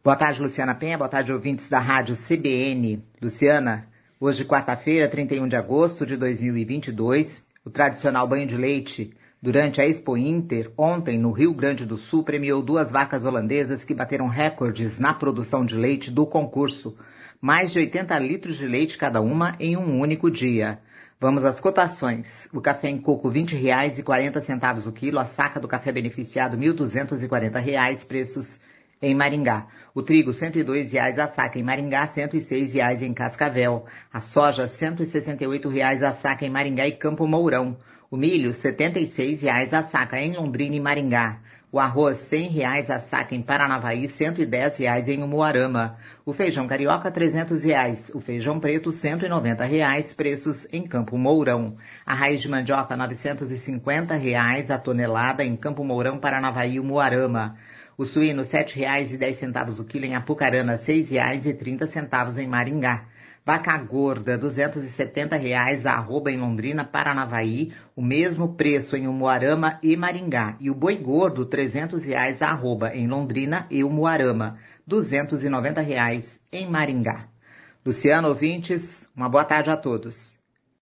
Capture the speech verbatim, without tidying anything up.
Boa tarde, Luciana Penha. Boa tarde, ouvintes da Rádio C B N. Luciana, hoje, quarta-feira, trinta e um de agosto de dois mil e vinte e dois, o tradicional banho de leite durante a Expo Inter, ontem, no Rio Grande do Sul, premiou duas vacas holandesas que bateram recordes na produção de leite do concurso. Mais de oitenta litros de leite cada uma em um único dia. Vamos às cotações. O café em coco, vinte reais e quarenta centavos o quilo. A saca do café beneficiado, mil duzentos e quarenta reais, preços em Maringá. O trigo, cento e dois reais a saca em Maringá, cento e seis reais em Cascavel. A soja, cento e sessenta e oito reais a saca em Maringá e Campo Mourão. O milho, setenta e seis reais a saca em Londrina e Maringá. O arroz, cem reais a saca em Paranavaí, cento e dez reais em Umuarama. O feijão carioca, trezentos reais. O feijão preto, cento e noventa reais, preços em Campo Mourão. A raiz de mandioca, novecentos e cinquenta reais a tonelada em Campo Mourão, Paranavaí e Umuarama. O suíno, sete reais e dez centavos o quilo em Apucarana, seis reais e trinta centavos em Maringá. Vaca gorda, duzentos e setenta reais a arroba em Londrina, Paranavaí, o mesmo preço em Umuarama e Maringá. E o boi gordo, trezentos reais a arroba em Londrina e Umuarama, duzentos e noventa reais em Maringá. Luciano, ouvintes, uma boa tarde a todos.